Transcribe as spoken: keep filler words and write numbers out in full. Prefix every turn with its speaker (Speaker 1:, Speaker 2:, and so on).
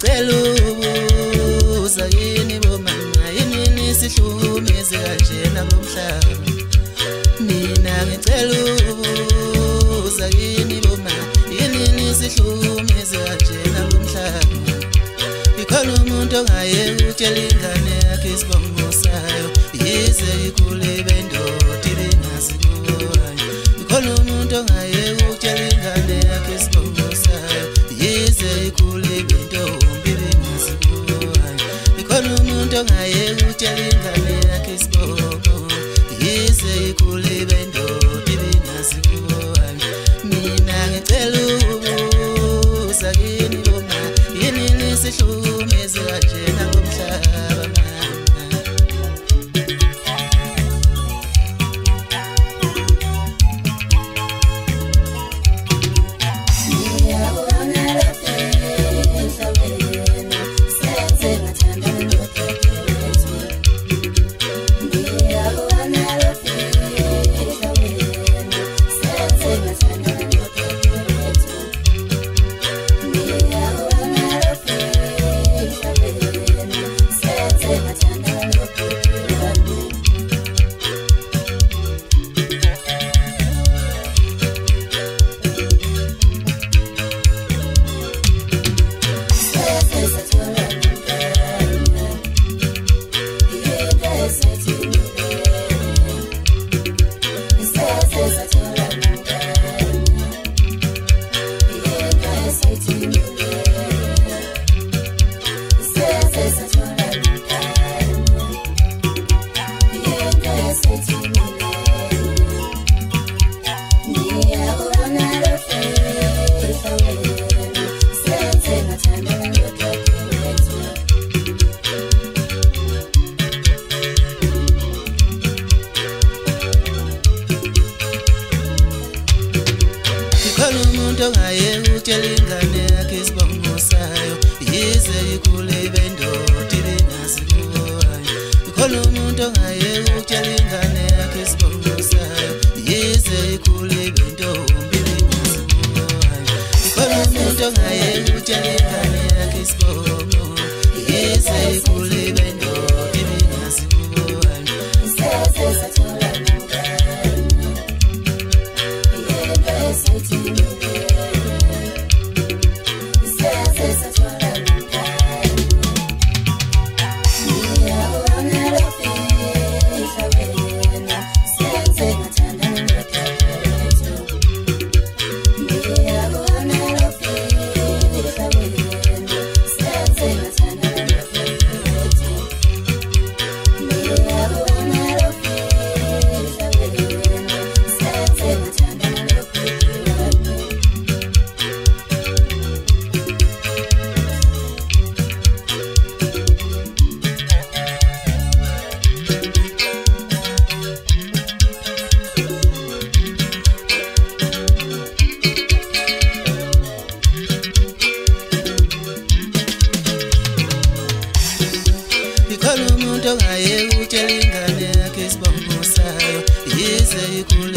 Speaker 1: ngicela ubuza yini bomama yini nisihlukumeze kanjena ngomhlaba mina ngicela ubuza yini bomama yini nisihlukumeze kanjena ngomhlaba ikhona umuntu ongaye utshela ingane yakhe isibongo sayo yize ikhule bendoda ibingazi kuwayo ikhona umuntu ongaye utshela ingane yakhe isibongo sayo yize ikhule bentombi ibingazi kuwayo ikhona umuntu ongaye utshela ingane yakhe isibongo yize ikhule bendoda ibingazi kuwayo mina ngicela ubuza yini bomama yini nisihlukumeze kanjena ngomhlaba mama umuntu ongaye utshela ingane yakhe isibongo sayo yize ikhule bendoda ibingazi kuwayo ikhona umuntu ongaye utshela ingane yakhe isibongo sayo yize ikhule bentombi ibingazi kuwayo ikhona umuntu ongaye utshela ingane yakhe isibongo yize ikhule bendoda ibingazi kuwayo ikhona umuntu ongaye utshela ingane yakhe isibongo sayo yize ikhule